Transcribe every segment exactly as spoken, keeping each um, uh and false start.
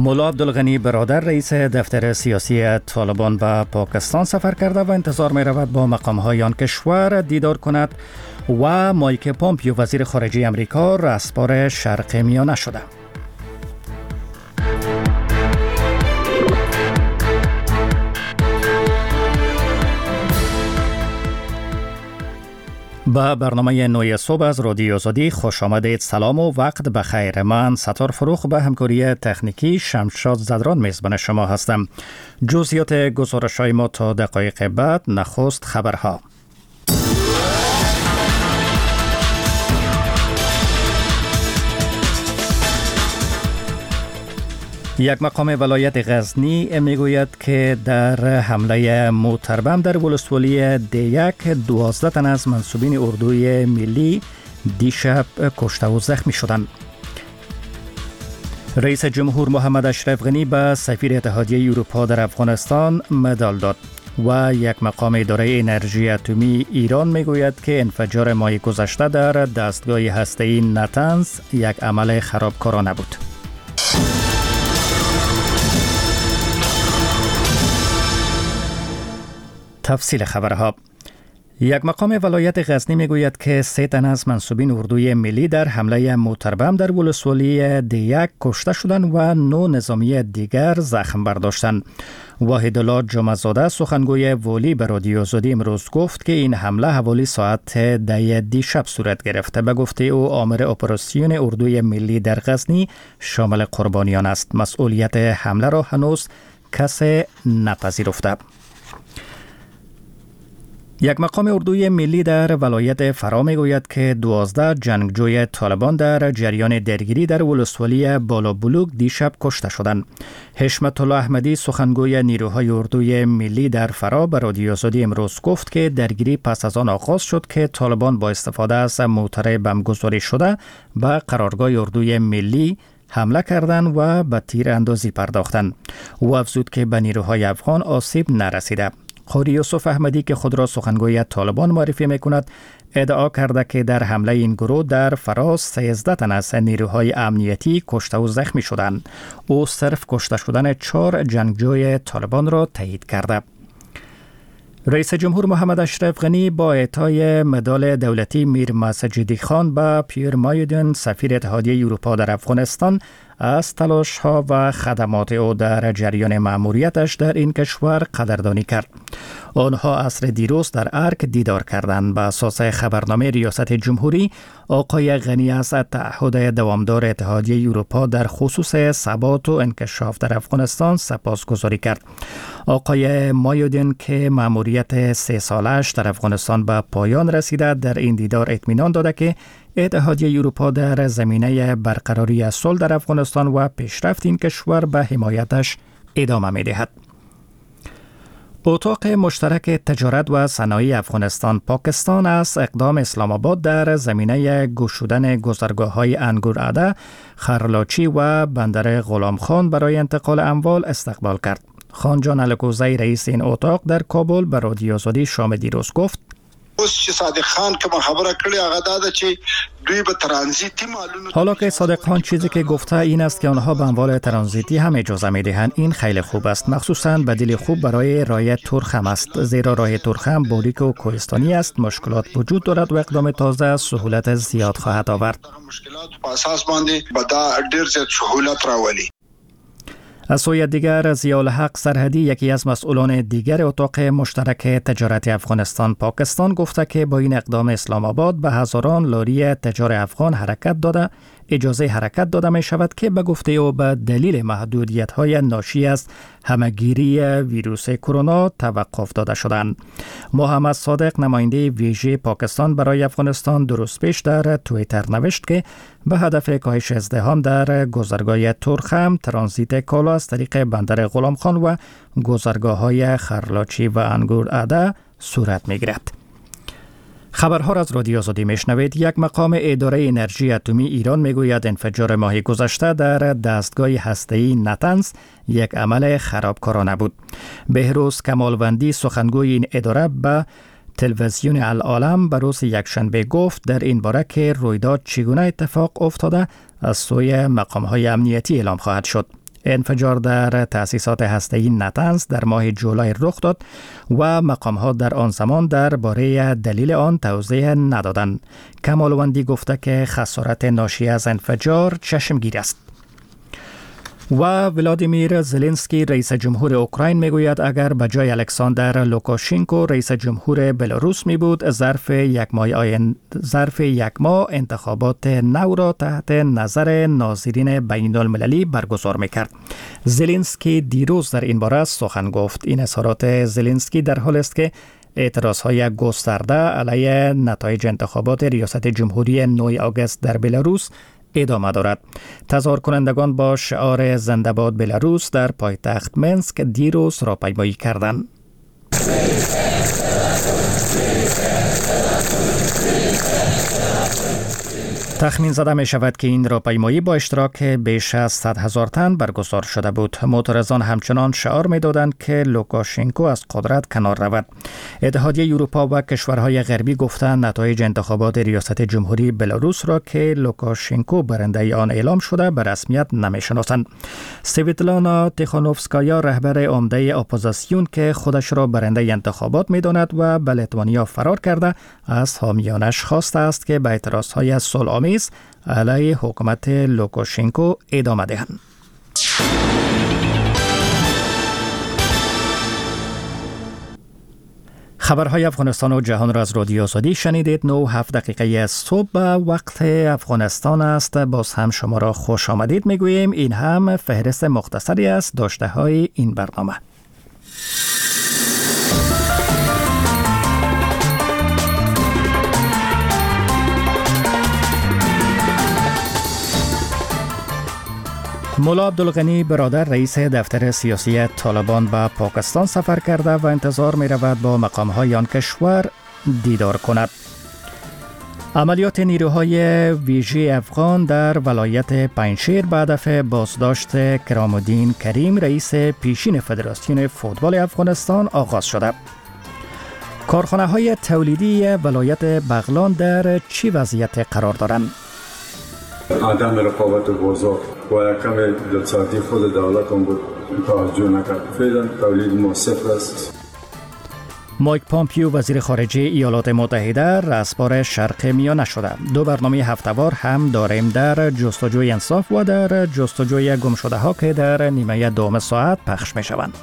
مولا عبدالغنی برادر رئیس دفتر سیاسی طالبان به پاکستان سفر کرده و انتظار می رود با مقام‌های آن کشور دیدار کند و مایک پامپیو وزیر خارجه امریکا رسپار شرق میانه شده. با برنامه نوی صبح از رادیو آزادی خوش آمدید. سلام و وقت بخیر. من ستار فروخ به همکاری تکنیکی شمشاد زدران میزبان شما هستم. جزئیات گزارش‌های ما تا دقایق بعد. نخست خبرها. یک مقام ولایت غزنی میگوید که در حمله موتربم در ولسوالی دیک دوازده تن از منصوبین اردوی ملی دیشب کشته و زخمی شدند. رئیس جمهور محمد اشرف غنی به سفیر اتحادیه اروپا در افغانستان مدال داد و یک مقام اداره انرژی اتمی ایران میگوید که انفجار ماه گذشته در دستگاه هسته‌ای نتنز یک عمل خرابکارانه بود. تفصیل خبرها. یک مقام ولایت غزنی میگوید که سه تن از منصوبین اردوی ملی در حمله موتربم در ولسوالی دیک کشته شدند و نو نظامی دیگر زخم برداشتند. واحدالله جمعه‌زاده سخنگوی والی به رادیو آزادی امروز گفت که این حمله حوالی ساعت ده دیشب صورت گرفته. به گفته او آمر اپراسیون اردوی ملی در غزنی شامل قربانیان است. مسئولیت حمله را هنوز کسی نپذیرفته. یک مقام اردوی ملی در ولایت فرا میگوید که دوازده جنگجوی طالبان در جریان درگیری در ولسوالی بالابلوک دیشب کشته شدند. حشمت الله احمدی سخنگوی نیروهای اردوی ملی در فرا به رادیو آزادی امروز گفت که درگیری پس از آن آغاز شد که طالبان با استفاده از موتر بمبگذاری شده به قرارگاه اردوی ملی حمله کردند و به تیر اندازی پرداختند. او افزود که به نیروهای افغان آسیب نرسیده. قاری یوسف احمدی که خود را سخنگوی طالبان معرفی میکند ادعا کرده که در حمله این گروه در فراز سیزده تن از نیروهای امنیتی کشته و زخمی شدند. او صرف کشته شدن چهار جنگجوی طالبان را تایید کرده. رئیس جمهور محمد اشرف غنی با اعطای مدال دولتی میر مسجدی خان به پیر مایدن سفیر اتحادیه اروپا در افغانستان از تلاش‌ها و خدمات او در جریان مأموریتش در این کشور قدردانی کرد. آنها عصر دیروز در ارک دیدار کردند. به اساس خبرنامه ریاست جمهوری، آقای غنی از تعهد دوامدار اتحادیه اروپا در خصوص ثبات و انکشاف در افغانستان سپاسگزاری کرد. آقای مایودین که مأموریت سه سالش در افغانستان به پایان رسیده، در این دیدار اطمینان داده که اتحادیه اروپا در زمینه برقراری صلح در افغانستان و پیشرفت این کشور به حمایتش ادامه می‌دهد. اتاق مشترک تجارت و صنایع افغانستان پاکستان از اقدام اسلام آباد در زمینه گشودن گذرگاه‌های انگورعده، خرلاچی و بندر غلام خان برای انتقال اموال استقبال کرد. خانجان الکوزی رئیس این اتاق در کابل به رادیو آزادی شام دیروز گفت: صادق خان که خبره کړې هغه دا ده چې دوی به ترانزیتی مالونه حالا که صادق خان چیزی که گفته این است که آنها به اموال ترانزیتی هم اجازه میدهند. این خیلی خوب است، مخصوصا بدیل خوب برای راه ترخم است، زیرا راه ترخم باریک و کوهستانی است، مشکلات وجود دارد و اقدام تازه سهولت زیاد خواهد آورد. مشکلات په اساس باندې به دا ډیر زیات سهولت راولي. از سوی دیگر ضیاءالحق سرحدی یکی از مسئولان دیگر اتاق مشترک تجارت افغانستان پاکستان گفته که با این اقدام اسلام آباد به هزاران لاری تجار افغان حرکت داده اجازه حرکت داده می شود که به گفته او به دلیل محدودیت های ناشی از همهگیری ویروس کرونا توقف داده شدند. محمد صادق نماینده ویژه پاکستان برای افغانستان درست پیش در توییتر نوشت که به هدف کاهش ازدحام در گذرگاه ترخم، ترانزیت کالا از طریق بندر غلام خان و گذرگاه های خرلاچی و انگورعده صورت می گیرد. خبرها را از رادیو آزادی میشنوید. یک مقام اداره انرژی اتمی ایران میگوید انفجار ماه گذشته در دستگاه هسته‌ای نتنز یک عمل خرابکارانه بود. بهروز کمالوندی سخنگوی این اداره به تلویزیون العالم به روز یکشنبه گفت در این باره که رویداد چگونه اتفاق افتاده از سوی مقام‌های امنیتی اعلام خواهد شد. انفجار در تأسیسات هسته‌ای نتنز در ماه جولای رخ داد و مقام‌ها در آن زمان درباره دلیل آن توضیح ندادند. کمالوندی گفته که خسارت ناشی از انفجار چشمگیر است. و ولادیمیر زلنسکی رئیس جمهور اوکراین میگوید اگر به جای الکساندر لوکاشنکو رئیس جمهور بلاروس می بود ظرف یک ماه آین... ظرف یک ماه انتخابات نو را تحت نظر ناظرین بین المللی برگزار میکرد. زلنسکی دیروز در این باره سخن گفت. این اظهارات زلنسکی در حال است که اعتراضهای گسترده علیه نتایج انتخابات ریاست جمهوری نه آگوست در بلاروس ادامه دارد. تظاهر کنندگان با شعار زنده باد بلاروس در پایتخت منسک دیروز راهپیمایی کردند. تخمین زده می شود که این راهپیمایی با اشتراک بیش از صد هزار تن برگزار شده بود. معترضان همچنان شعار می دادند که لوکاشنکو از قدرت کنار رود. اتحادیه اروپا و کشورهای غربی گفتند نتایج انتخابات ریاست جمهوری بلاروس را که لوکاشنکو برنده آن اعلام شده به رسمیت نمی شناسند. سویتلانا تیخانوفسکایا رهبر عمده اپوزیسیون که خودش را برنده انتخابات می داند و به لیتوانیا فرار کرده از حامیانش خواسته است که به اعتراضهای صلح‌آمیز علیه حکومت لوکاشنکو ادامه دهند. خبرهای افغانستان و جهان را از رادیو آزادی شنیدید. نه و هفت دقیقه صبح وقت افغانستان است. باز هم شما را خوش آمدید میگوییم. این هم فهرست مختصری است داشته های این برنامه. مولا عبدالغنی برادر رئیس دفتر سیاسی طالبان به پاکستان سفر کرده و انتظار می رود با مقام‌های آن کشور دیدار کند. عملیات نیروهای ویژه افغان در ولایت پنجشیر به هدف بازداشت کرامالدین کریم رئیس پیشین فدراسیون فوتبال افغانستان آغاز شده. کارخانه‌های تولیدی ولایت بغلان در چه وضعیت قرار دارند؟ عدم رقابت بازار و کم اقتصادی خود دولت هم بود توجه نکرد. فعلا تولید ما صفر است. مایک پامپیو وزیر خارجه ایالات متحده رسپار شرق میانه شده. دو برنامه هفته‌وار هم داریم در جستجوی انصاف و در جستجوی گمشده ها که در نیمه دوم ساعت پخش می شوند.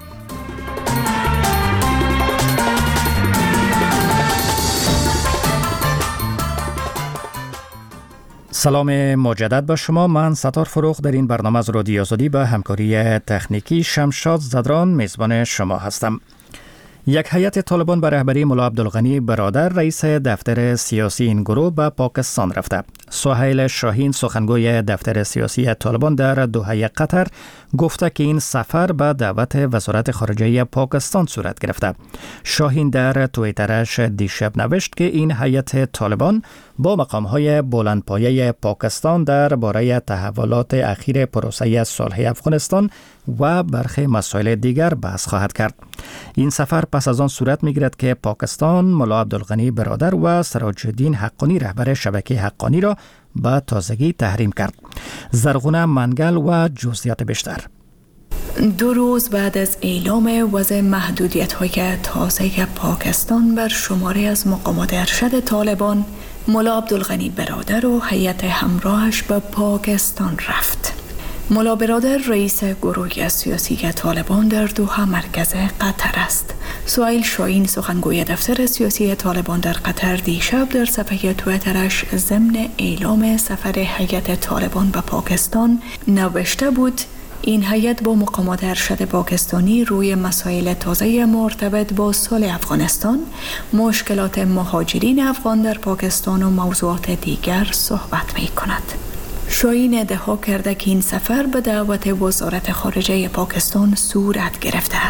سلام مجدد با شما. من ستار فروغ در این برنامه از رادیو آزادی به همکاری تکنیکی شمشاد زدران میزبان شما هستم. یک هیئت طالبان به رهبری مولا عبدالغنی برادر رئیس دفتر سیاسی این گروه به پاکستان رفته. سهیل شاهین سخنگوی دفتر سیاسی طالبان در دوحه قطر گفته که این سفر به دعوت وزارت خارجه پاکستان صورت گرفته. شاهین در توییترش دیشب نوشت که این هیئت طالبان با مقام‌های بلندپایه پاکستان درباره تحولات اخیر پروسه صلح افغانستان و برخی مسائل دیگر بحث خواهد کرد. این سفر پس از آن صورت می‌گیرد که پاکستان مولا عبدالغنی برادر و سراج الدین حقانی رهبر شبکه حقانی را به تازگی تحریم کرد. زرغونه منگل و جزئیات بیشتر. دو روز بعد از اعلام وضع محدودیت‌های تازه پاکستان بر شماری از مقامات ارشد طالبان، مولا عبدالغنی برادر و هیئت همراهش به پاکستان رفت. مولا برادر رئیس گروه سیاسی طالبان در دوحه مرکز قطر است. سهیل شاهین سخنگوی دفتر سیاسی طالبان در قطر دیشب در صفحه توییترش ضمن اعلام سفر هیئت طالبان به پاکستان نوشته بود: این هیئت با مقامات ارشد پاکستانی روی مسائل تازه مرتبط با صلح افغانستان، مشکلات مهاجرین افغان در پاکستان و موضوعات دیگر صحبت می کند. شاهین ادعا کرده که این سفر به دعوت وزارت خارجه پاکستان صورت گرفته است.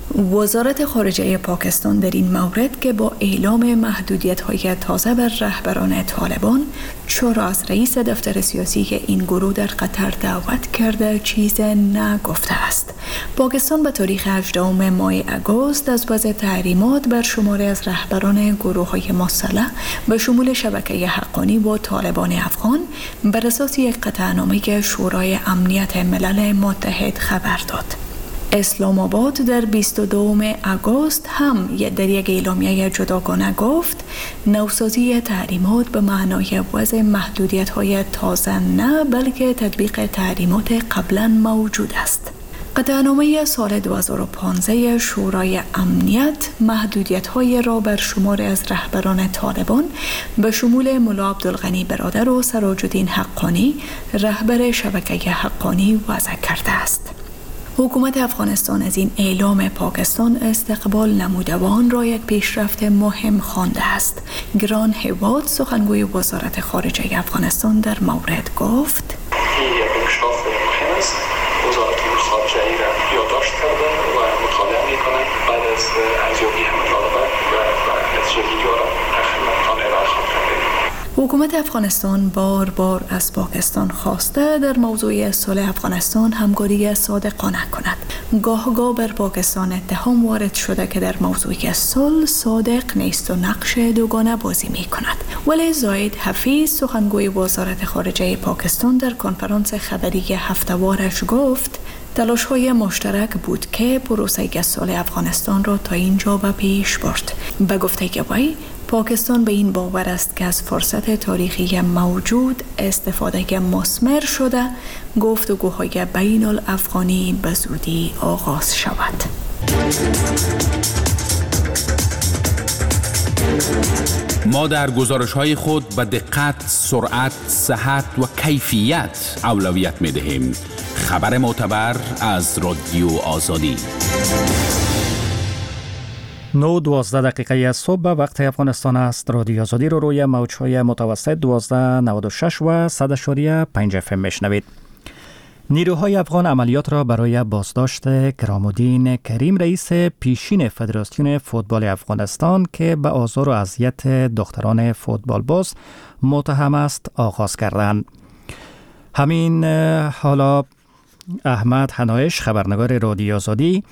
وزارت خارجه پاکستان در این مورد که با اعلام محدودیت‌های تازه بر رهبران طالبان چرا از رئیس دفتر سیاسی این گروه در قطر دعوت کرده چیز نگفته است. پاکستان به تاریخ هجدهم ماه اگست از وضع تحریمات بر شماری از رهبران گروه‌های مسلح به شمول شبکه حقانی با طالبان افغان بر اساس یک قطعنامه شورای امنیت ملل متحد خبر داد. اسلام آباد در بیست و دوم آگوست هم در یک اعلامیه جداگانه گفت نوسازی تحریمات به معنای وضع محدودیت‌های تازه نه بلکه تطبیق تحریمات قبلا موجود است. قطعنامه سال دو هزار و پانزده شورای امنیت محدودیت‌های را بر شمار از رهبران طالبان به شمول ملا عبدالغنی برادر و سراج الدین حقانی رهبر شبکه حقانی وضع کرده است. حکومت افغانستان از این اعلام پاکستان استقبال نموده و آن را یک پیشرفت مهم خوانده است. گران هواد سخنگوی وزارت خارجه افغانستان در مورد گفت: این یک انکشاف مهم است. وزارت خارجه ای را یادداشت کرده و مطالعه می‌کند. بعد از ارزیابی همه مطالبات و نتیجه‌گیری را در خدمتتان ارائه خواهد کرد. حکومت افغانستان بار بار از پاکستان خواسته در موضوع صلح افغانستان همکاری صادقانه کند. گاه گاه بر پاکستان اتهام وارد شده که در موضوع صلح صادق نیست و نقش دوگانه بازی می کند. ولی زاید حفیظ سخنگوی وزارت خارجه پاکستان در کنفرانس خبری هفته‌وارش گفت تلاش‌های مشترک بود که پروسه صلح افغانستان را تا اینجا به پیش برد. به گفته وی پاکستان به این باور است که از فرصت تاریخی موجود استفاده مثمر شده گفتگوهای بین الافغانی به زودی آغاز شود. ما در گزارش‌های خود به دقت، سرعت، صحت و کیفیت اولویت می‌دهیم. خبر معتبر از رادیو آزادی. نه دوازده دقیقه از صبح به وقت افغانستان است. رادیو آزادی رو روی موج‌های متوسط دوازده نود و شش و صد و پنج اف ام میشنوید. نیروهای افغان عملیات را برای بازداشت کرامالدین کریم رئیس پیشین فدراسیون فوتبال افغانستان که به آزار و اذیت دختران فوتبال باز متهم است آغاز کردند. همین حالا احمد حنایش خبرنگار رادیو آزادی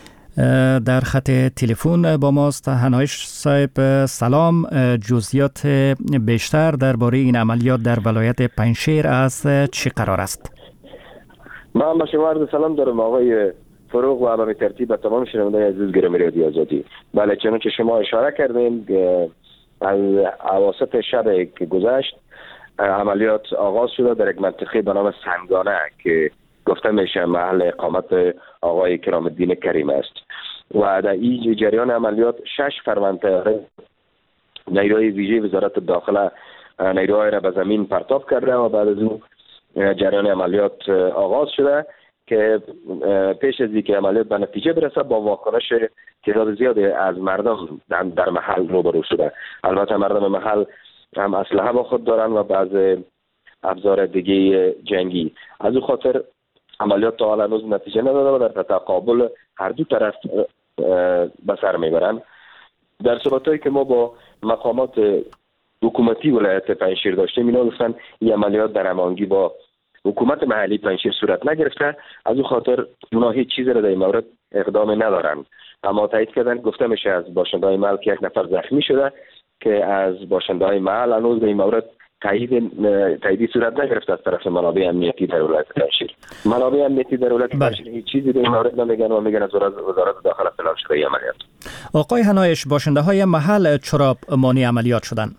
در خط تلفن با ماست. حنایش صاحب سلام، جزئیات بیشتر درباره این عملیات در ولایت پنجشیر از چه قرار است؟ من با شما عرض سلام دارم آقای فروغ و به ترتیب تمام شنوندگان عزیز گرامی رادیو آزادی. بله، چنانچه شما اشاره کردین از اواسط شب که گذشت عملیات آغاز شده در یک منطقه به نام سنگانه که گفته میشه محل اقامت آقای کرامالدین کریم است و در این جریان عملیات شش فرمانده نیروی ویژه وزارت داخله نیروهای را به زمین پرتاب کرده و بعد از اون جریان عملیات آغاز شده که پیش از اینکه عملیات به نتیجه برسه با واکنش تعداد زیادی از مردم در محل روبرو شده. البته مردم محل هم اسلحه با خود دارن و بعض ابزار دیگه جنگی. از اون خاطر عملیات تا حالا هنوز نتیجه نداده و در تقابل هر دو طرف به سر میبرن. در صحبتایی که ما با مقامات حکومتی ولایت پنجشیر داشتیم اینا گفتن این عملیات در هماهنگی با حکومت محلی پنجشیر صورت نگرفته، از اون خاطر اونا هیچ چیزی را در این مورد اقدام ندارن. اما تایید کردن گفته میشه از باشنده‌های محل که یک نفر زخمی شده که از باشنده‌های محل هنوز در این مورد تایید تاییدی صورت نگرفته از طرف منابع امنیتی در ولایت پنجشیر. منابع امنیتی در ولایت پنجشیر هیچ چیزی در این مورد نمیگن و میگن از وزارت داخله فلان شده این عملیات. آقای حنایش، باشنده‌های محل چرا مانع عملیات شدن؟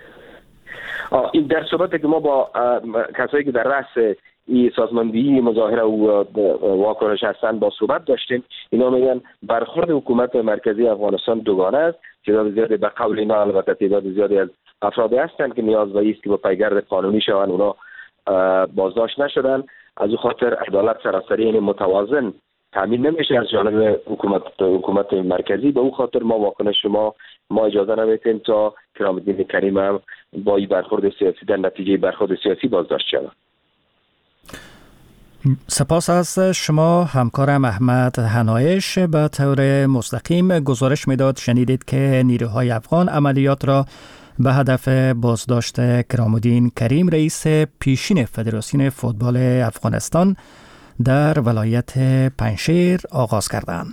این در صحبتی که ما با کسایی که در رأس این سازماندهی مظاهره و واکنش هستند با صحبت داشتیم، اینا میگن برخورد حکومت مرکزی افغانستان دوگانه است. تعداد زیادی به قول اینا البته تعداد زیادی از افرادی هستند که نیاز به است که با پیگرد قانونی شوند، اونا بازداشت نشدن. از اون خاطر عدالت سراسری یعنی متوازن تامین نمیشه از جانب حکومت حکومت مرکزی. به اون خاطر ما واکنش ما ما اجازه نمیدیم تا کرامالدین کریم هم با این برخورد سیاسی در نتیجه برخورد سیاسی بازداشت شود. سپاس از شما. همکارم احمد هنایش به طور مستقیم گزارش میداد. شنیدید که نیروهای افغان عملیات را به هدف بازداشت کرامالدین کریم رئیس پیشین فدراسیون فوتبال افغانستان در ولایت پنجشیر آغاز کردند.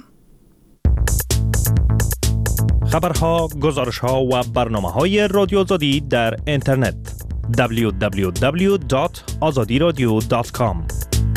خبرها، گزارشها و برنامه‌های رادیو آزادی در اینترنت دبلیو دبلیو دبلیو دات آزادی رادیو دات کام.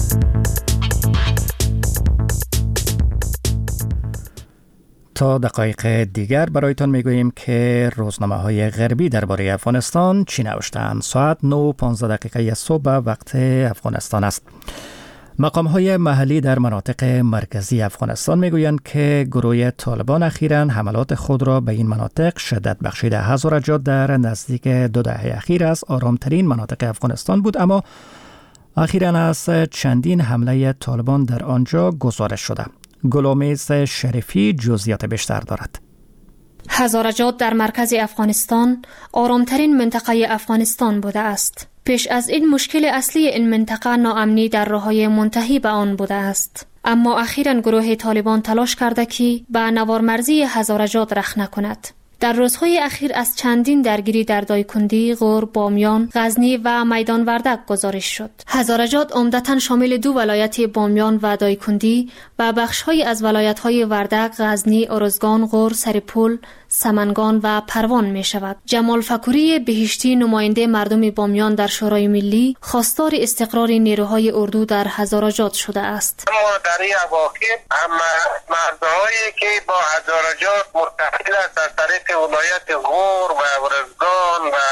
تا دقایق دیگر برایتان میگوییم که روزنامه‌های غربی درباره افغانستان چی نوشتند. ساعت نه و پانزده دقیقه صبح وقت افغانستان است. مقام‌های محلی در مناطق مرکزی افغانستان میگویند که گروه طالبان اخیراً حملات خود را به این مناطق شدت بخشیده. هزارجات در نزدیک دو دهه اخیر از آرامترین مناطق افغانستان بود، اما اخیراً از چندین حمله طالبان در آنجا گزارش شده. گلامیز شریفی جزئیات بیشتر دارد. هزارجات در مرکز افغانستان آرامترین منطقه افغانستان بوده است. پیش از این مشکل اصلی این منطقه ناامنی در راههای منتهی به آن بوده است. اما اخیراً گروه طالبان تلاش کرده که به نوارمرزی هزارجات رخ نکند. در روزهای اخیر از چندین درگیری در دایکندی، غور، بامیان، غزنی و میدان وردک گزارش شد. هزارجات عمدتاً شامل دو ولایت بامیان و دایکندی و بخش‌های از ولایت‌های وردک، غزنی، ارزگان، غور، سرپل، سمنگان و پروان می شود. جمال فکوری بهشتی، نماینده مردم بامیان در شورای ملی، خواستار استقرار نیروهای اردو در هزارجات شده است. اما در این واقع هم مردهایی که با هزارجات متصل است از طریق ولایت غور و ارزگان و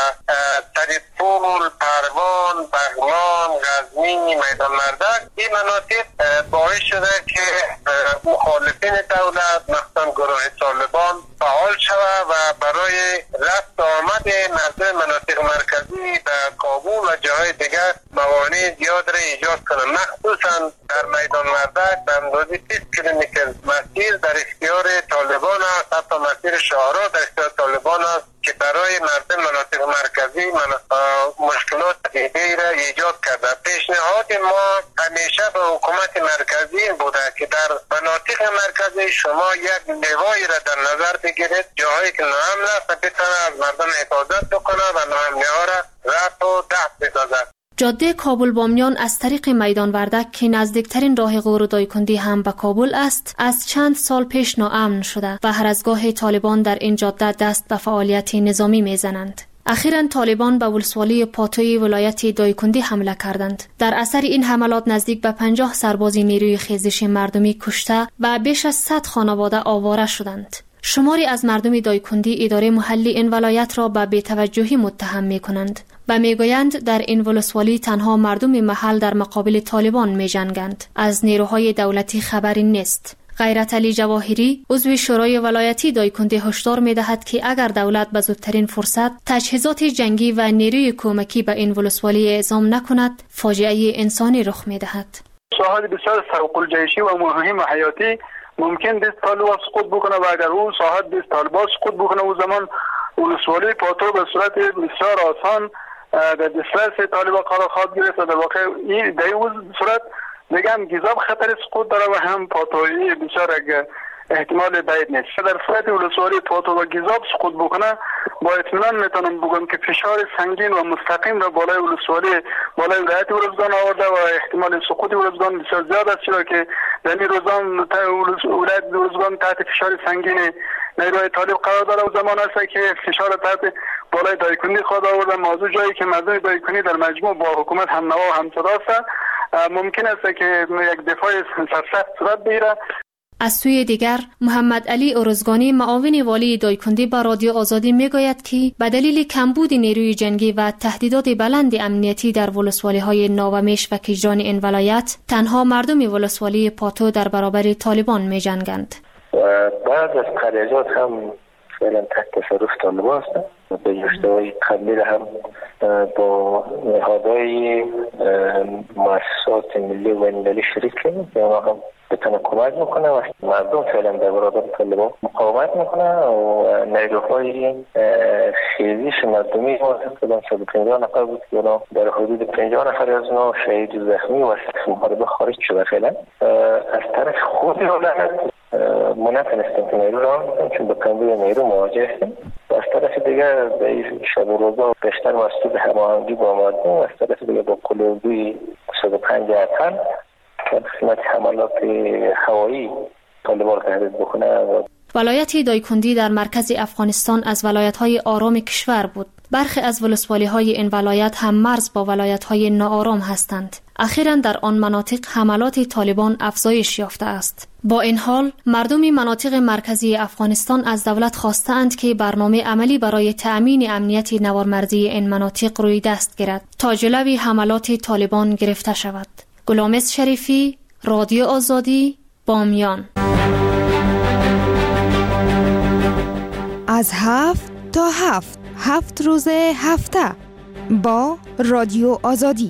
سرپل، پروان، بغلان، غزنی، میدان وردک، این مناطق باعث شده که مخالفین دولت مثلا گروه طالبان فعال شود و برای رفت آمد مردم مناطق مرکزی به کابل و جاهای دیگر موانع زیاد را ایجاد کنند. مخصوصا در میدان وردک به اندازه بیست کیلومتر مسیر در اختیار طالبان است، حتی مسیر شاهراه در اختیار طالبان است که برای مردم مناطق مرکزی مشکلات دیگری را ایجاد کرده. پیشنهاد ما همیشه به حکومت مرکزی بوده که در مناطق مرکزی شما یک لوایی را در نظر بگیرید، جاهایی که ناامن است بتونه از مردم حفاظت بکنه و ناامنی‌ها را رفع و دفع بسازد. جاده کابل بامیان از طریق میدان وردک که نزدیکترین راه غور و دایکندی هم به کابل است، از چند سال پیش ناامن شده و هر از گاه طالبان در این جاده دست به فعالیت نظامی میزنند. اخیراً طالبان به ولسوالی پاتوی ولایت دایکندی حمله کردند. در اثر این حملات نزدیک به پنجاه سرباز نیروی خیزش مردمی کشته و بیش از صد خانواده آواره شدند. شماری از مردم دایکندی اداره محلی این ولایت را به بی‌توجهی متهم می‌کنند و میگویند در این ولسوالی تنها مردم محل در مقابل طالبان می‌جنگند. از نیروهای دولتی خبری نیست. غیرت علی جواهری، عضو شورای ولایتی دایکندی، هشدار می‌دهد که اگر دولت به زودترین فرصت تجهیزات جنگی و نیروی کمکی به این ولسوالی اعزام نکند، فاجعه انسانی رخ می‌دهد. شواهد بسیار سرقلجیشی و مهم و حیاتی ممکن است طالبان سقوط بکنه و اگر اون ساحت است طالبان سقوط بکنه اون زمان ولسوالی پاتو به صورت بسیار آسان در دسترس طالبان قرار خواهد گرفت و در واقع این در این صورت میگم گیزاب خطر سقوط داره و هم پاتویی بسیار احتمال بعید نیست. در صورت ولسوالی پاتو و گیزاب سقوط بکنه با اطمینان میتونم بگم که فشار سنگین و مستقیم را بالای ولسوالی بالای ولایت ارزگان آورده و احتمال سقوط ارزگان بسیار زیاد است، چرا که در این روزان ولایت ارزگان تحت فشار سنگین نیروهای طالب قرار داره و زمان است که فشار تحت بالای دایکندی خواهد آورده. موضوع جایی که مردم دایکندی در مجموع با حکومت هم نوا و هم صدا است، ممکن است که یک دفاع سرسخت صورت بگیرد. از سوی دیگر محمد علی ارزگانی، معاون والی دایکندی، با رادیو آزادی میگوید که به دلیل کمبود نیروی جنگی و تهدیدات بلند امنیتی در ولسوالی‌های ناومیش و کیجان این ولایت، تنها مردم ولسوالی پاتو در برابر طالبان می‌جنگند. بعض از قریزات هم فعلا تحت تصرف طالبان هستند. به مستوی قبلی هم با نهادهای مؤسسات ملی و بین‌المللی شریک کردیم. یا هم بتونه کمک میکنه و مردم فعلا در برابر طالبان مقاومت میکنه و نیروهای خیزیش مردمی واسه صد و پنجاه نفر بود که در حدود پنجاه نفر از اونها شهید و زخمی و محاربه خارج شده. فعلا از طرف خود دولت ما نتونستیم که نیرو را میکنیم چون به کمبود نیرو مواجه هستیم و از طرف دیگر به شب و روزا بیشتر مسئول هماهنگی با مردم و از طرف دیگر با قلوبی صد و پنج اتن در قسمت حملات هوایی طالبان تهدید بکنه. ولایت دایکندی در مرکز افغانستان از ولایت‌های آرام کشور بود. برخی از ولسوالی‌های این ولایت هم مرز با ولایت‌های ناآرام هستند. اخیراً در آن مناطق حملات طالبان افزایش یافته است. با این حال مردم مناطق مرکزی افغانستان از دولت خواستند که برنامه عملی برای تأمین امنیت نوارمرزی این مناطق روی دست گیرد تا جلوی حملات طالبان گرفته شود. گلامس شریفی، رادیو آزادی، بامیان. از هفت تا هفت هفت روز هفته با رادیو آزادی.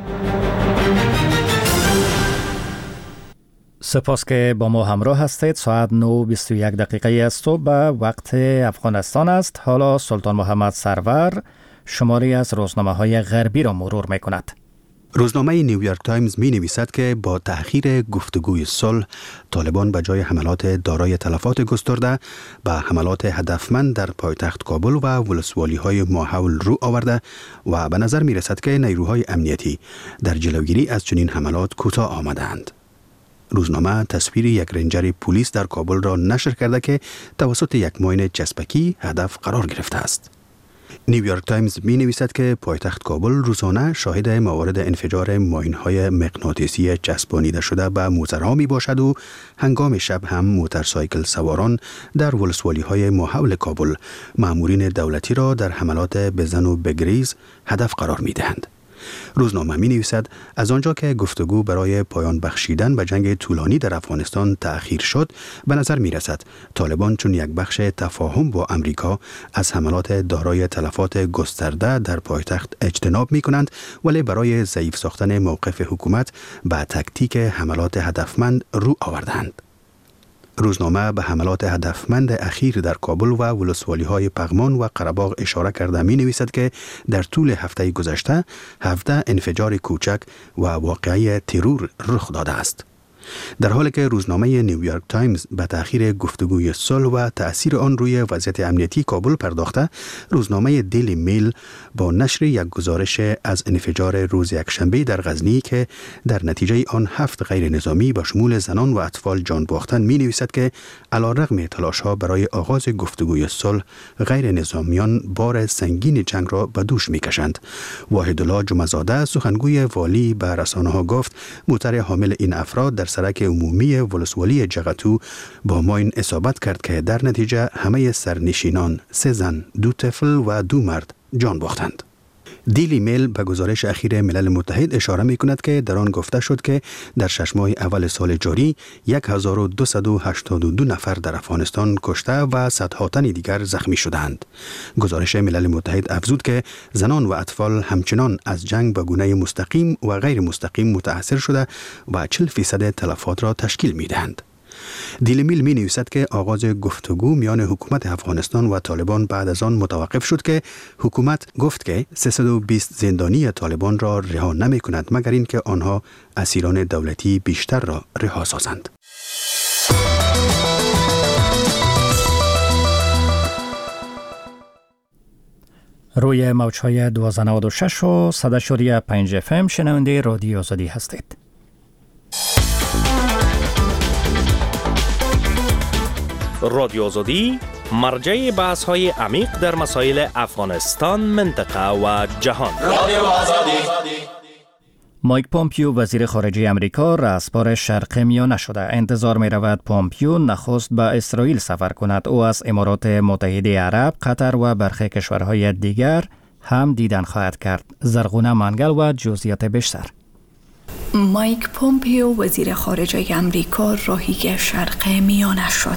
سپاس که با ما همراه هستید. ساعت نه و بیست و یک دقیقه است و به وقت افغانستان است. حالا سلطان محمد سرور شماری از روزنامه های غربی را مرور می کند. روزنامه نیویورک تایمز می نویسد که با تأخیر گفتگوی صلح، طالبان به جای حملات دارای تلفات گسترده به حملات هدفمند در پایتخت کابل و ولسوالی های ماحول رو آورده و به نظر می رسد که نیروهای امنیتی در جلوگیری از چنین حملات کوتاه آمدند. روزنامه تصویر یک رنجر پلیس در کابل را نشر کرده که توسط یک ماین چسبکی هدف قرار گرفته است. نیویورک تایمز می نویسد که پایتخت کابل روزانه شاهد موارد انفجار ماین‌های مغناطیسی چسبانیده شده به موترها می باشد و هنگام شب هم موتورسایکل سواران در ولسوالی‌های ماحول کابل مامورین دولتی را در حملات بزن و بگریز هدف قرار می دهند. روزنامه می نویسد از آنجا که گفتگو برای پایان بخشیدن به جنگ طولانی در افغانستان تأخیر شد، به نظر می رسد طالبان چون یک بخش تفاهم با امریکا از حملات دارای تلفات گسترده در پایتخت اجتناب می کنند، ولی برای ضعیف ساختن موقف حکومت به تکتیک حملات هدفمند رو آوردند. روزنامه به حملات هدفمند اخیر در کابل و ولسوالی‌های پغمان و قره‌باغ اشاره کرده می نویسد که در طول هفته گذشته هفده انفجار کوچک و واقعه ترور رخ داده است. در حالی که روزنامه نیویورک تایمز به تأخیر گفتگوی صلح و تأثیر آن روی وضعیت امنیتی کابل پرداخته، روزنامه دیلی میل با نشر یک گزارش از انفجار روز یکشنبه در غزنی که در نتیجه آن هفت غیر نظامی با شمول زنان و اطفال جان باختند می نویسد که علیرغم تلاش‌ها برای آغاز گفتگوی صلح، غیر نظامیان بار سنگین جنگ را به دوش می کشند. واحدالله جمعه‌زاده سخنگوی والی به رسانه‌ها گفت موتر حامل این افراد در سرک عمومی ولسوالی جغتو با ماین اصابت کرد که در نتیجه همه سرنشینان، سه زن، دو طفل و دو مرد جان باختند. دیلی میل به گزارش اخیر ملل متحد اشاره می کند که در آن گفته شد که در شش ماه اول سال جاری هزار و دویست و هشتاد و دو نفر در افغانستان کشته و صدها تن دیگر زخمی شدند. گزارش ملل متحد افزود که زنان و اطفال همچنان از جنگ به گونه مستقیم و غیر مستقیم متاثر شده و چهل فیصد تلفات را تشکیل می دهند. دیلی میل می نویسد که آغاز گفتگو میان حکومت افغانستان و طالبان بعد از آن متوقف شد که حکومت گفت که سیصد و بیست زندانی طالبان را رها نمی کند مگر اینکه آنها اسیران دولتی بیشتر را رها سازند. روی موج‌های دوازده نود و شش و صد و شش و پنج اف ام شنونده رادیو آزادی هستید. رادیو آزادی مرجع بحث های عمیق در مسائل افغانستان، منطقه و جهان. رادیو آزادی. مایک پومپیو وزیر خارجه امریکا رسپار شرق میانه شده. انتظار می رود پومپیو نخست به اسرائیل سفر کند. او از امارات متحده عرب، قطر و برخی کشورهای دیگر هم دیدن خواهد کرد. زرغونه منگل و جزئیات بیشتر. مایک پومپیو وزیر خارجه امریکا راهی شرق میانه شد.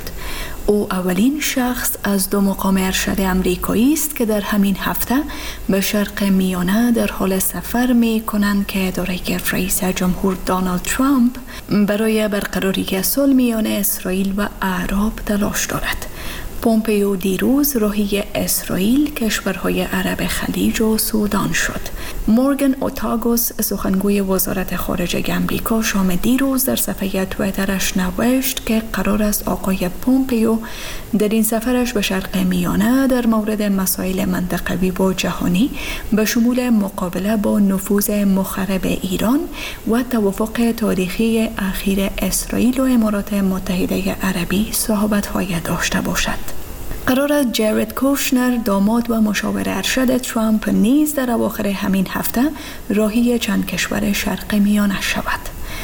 او اولین شخص از دو مقام ارشد امریکایی است که در همین هفته به شرق میانه در حال سفر می کنند که اداره رئیس جمهور دونالد ترامپ برای برقراری صلح میان اسرائیل و اعراب تلاش دارد. پومپیو دیروز راهی اسرائیل، کشورهای عرب خلیج و سودان شد. مورگان اوتاگوس سخنگوی وزارت خارجه امریکا شام دیروز در صفحه توییترش نوشت که قرار است آقای پومپیو در این سفرش به شرق میانه در مورد مسائل منطقوی و جهانی به شمول مقابله با نفوذ مخرب ایران و توافق تاریخی اخیر اسرائیل و امارات متحده عربی صحبت‌های داشته باشد. قرار است جارد کوشنر، داماد و مشاور ارشد ترامپ، نیز در اواخر همین هفته راهی چند کشور شرق میانه شود.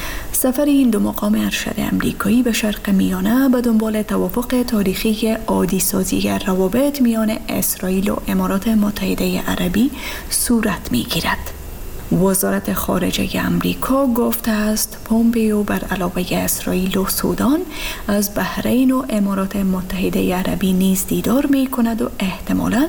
سفر این دو مقام ارشد امریکایی به شرق میانه به دنبال توافق تاریخی عادی سازی روابط میان اسرائیل و امارات متحده عربی صورت می‌گیرد. وزارت خارجه امریکا گفته است پومپیو بر علاوه اسرائیل و سودان از بحرین و امارات متحده عربی نیز دیدار می کند و احتمالاً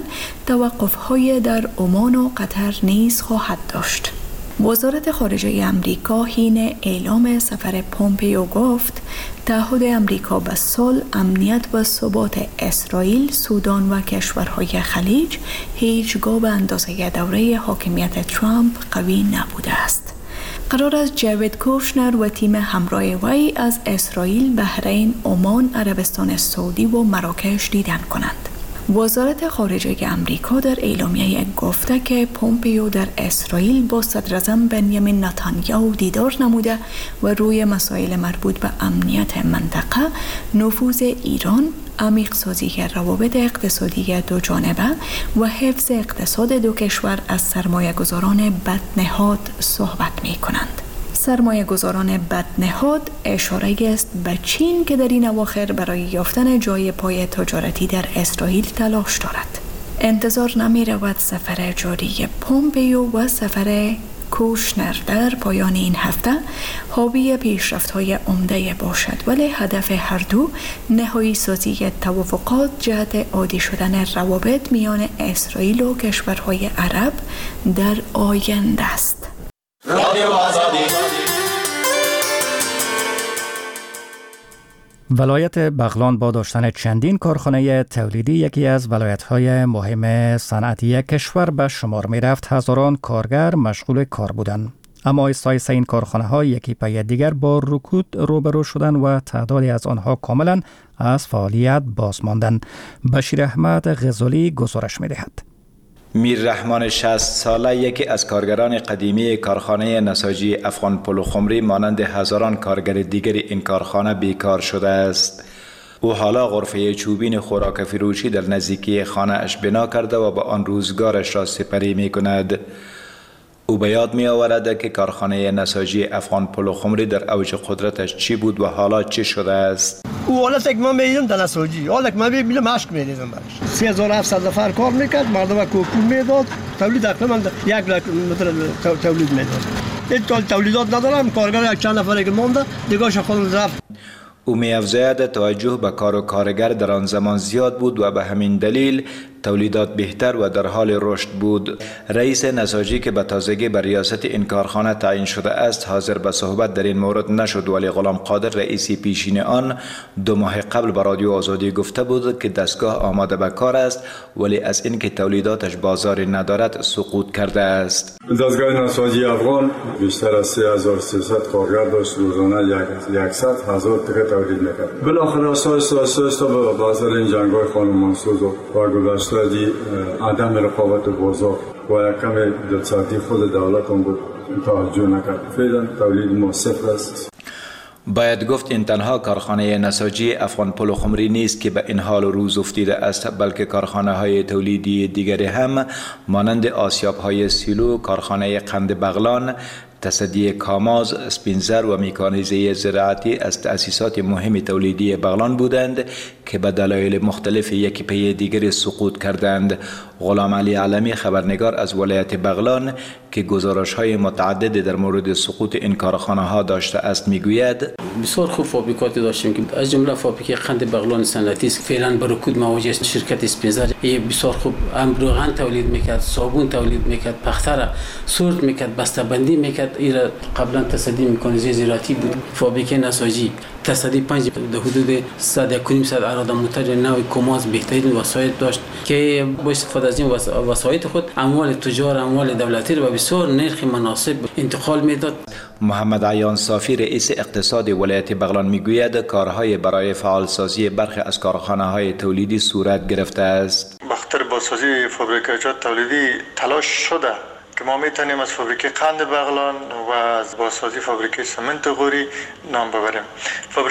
توقف‌های در عمان و قطر نیز خواهد داشت. وزارت خارجه امریکا حین اعلام سفر پومپیو گفت تعهد امریکا به صلح، امنیت و ثبات اسرائیل، سودان و کشورهای خلیج هیچگاه به اندازه دوره حاکمیت ترامپ قوی نبوده است. قرار است جارد کوشنر و تیم همراه وی از اسرائیل، بحرین، عمان، عربستان سعودی و مراکش دیدن کنند. وزارت خارجه امریکا در اعلامیه گفته که پومپیو در اسرائیل با صدر اعظم بنیامین نتانیاهو دیدار نموده و روی مسائل مربوط به امنیت منطقه، نفوذ ایران، عمیق سازی روابط اقتصادی دو جانبه و حفظ اقتصاد دو کشور از سرمایه گذاران بدنهاد صحبت می کنند. سرمایه گذاران بدنهاد اشاره است به چین که در این اواخر برای یافتن جای پای تجارتی در اسرائیل تلاش دارد. انتظار نمی رود سفر جاری پومپیو و سفر کوشنر در پایان این هفته حاوی پیشرفت‌های عمده باشد، ولی هدف هر دو نهایی سازی توافقات جهت عادی شدن روابط میان اسرائیل و کشورهای عرب در آینده است. رادیو آزادی. ولایت بغلان با داشتن چندین کارخانه تولیدی یکی از ولایت‌های مهم صنعتی کشور به شمار می رفت. هزاران کارگر مشغول کار بودند. اما آیسته این کارخانه‌ها یکی پی دیگر با رکود روبرو شدند و تعدادی از آنها کاملا از فعالیت باز ماندند. بشیر احمد غزالی گزارش می‌دهد. میر رحمان شصت ساله یکی از کارگران قدیمی کارخانه نساجی افغان پلوخمری مانند هزاران کارگر دیگر این کارخانه بیکار شده است. او حالا غرفه چوبین خوراک فروشی در نزدیکی خانه اش بنا کرده و به آن روزگارش را سپری می کند. او به یاد می آورد که کارخانه نساجی افغان پلوخمری در اوج قدرتش چی بود و حالا چی شده است. او حالت که من میدم در نساجی، حالا که من میدم مشک میدیدم برش. سه هزار و هفتصد نفر کار میکرد، مردم کوکول میداد، تولید اقلا من یک لک متر تولید میداد. این تولیدات ندارم، کارگر یک چند نفره که مونده دیگه خودم رفت. او می افزاید توجه به کار و کارگر در آن زمان زیاد بود و به همین دلیل تولیدات بهتر و در حال رشد بود. رئیس نساجی که به تازگی بر ریاست این کارخانه تعیین شده است حاضر به صحبت در این مورد نشد، ولی غلام قادر رئیسی پیشین آن دو ماه قبل به رادیو آزادی گفته بود که دستگاه آماده به کار است، ولی از اینکه تولیداتش بازاری ندارد سقوط کرده است. دستگاه نساجی افغان بیشتر از سه هزار و سیصد کارگر داشت، روزانه صد هزار تکه تولید میکرد. بالاخره اساس اساس تا به بازار این جنگ‌های خانم منصور و گذشته دی عدم رقابت بازار و کم اقتصادی خود دولت هم بود توجه نکرد. فعلا تولید ما صفر است. باید گفت این تنها کارخانه نساجی افغان پلوخمری نیست که به این حال روز افتیده است، بلکه کارخانه های تولیدی دیگری هم مانند آسیاب های سیلو، کارخانه قند بغلان، تصدی کاماز، اسپینزر و میکانیزه زراعتی از تأسیسات مهم تولیدی بغلان بودند که به دلایل مختلف یکی پی دیگری سقوط کردند. غلام علی علمی خبرنگار از ولایت بغلان که گزارش های متعدد در مورد سقوط این کارخانه ها داشته است میگوید بسیار خوب فابریکاتی داشتیم که از جمله فابریکه قند بغلان صنعتی است، فعلا به رکود مواجه است. شرکت اسپنزر بسیار خوب هم روغن تولید میکرد، صابون تولید میکرد، پختر سورت میکرد، بسته بندی میکرد. ایرا قبلا تصدی میکنیزه زراعتی بود. فابریکه نساجی تصدی پنج در حدود صد یک و نیم صد اراده موتور نوع کماز بهترین وسایل داشت که با استفاده از این وسایل خود اموال تجار، اموال دولتی را به بسیار نرخ مناسب انتقال میداد. محمد عیان صافی رئیس اقتصاد ولایت بغلان میگوید کارهای برای فعالسازی برخی از کارخانه های تولیدی صورت گرفته است. بخاطر بازسازی فابریکه‌جات تولیدی تلاش شده که ما میتونیم از فابریکه قند بغلان و از بازسازی فابریکه سمنت غوری نام ببریم.